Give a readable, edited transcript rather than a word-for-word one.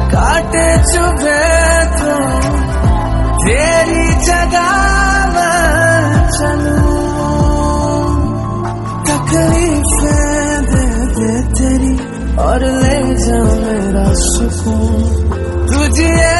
काटे चुभे तो तेरी जगह मैं चलूं, तकलीफें दे दे तेरी और ले जा मेरा सुकून, तुझे